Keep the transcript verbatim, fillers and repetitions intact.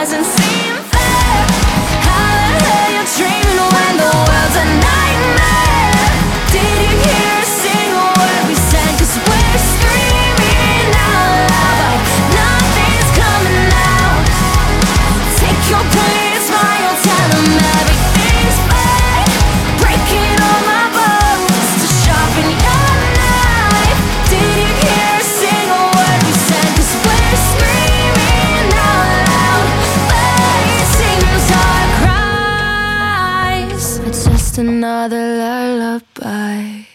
doesn't seem fair. How the hell you dreaming when the world's a nightmare? Did you hear a single word we said? 'Cause we're screaming out loud like nothing's coming out. Take your place, smile, tell them everything's fine. Breaking all my bones to sharpen your knife. Did you hear a single word we said? 'Cause we're screaming out loud, facing our cries. It's just another lullaby.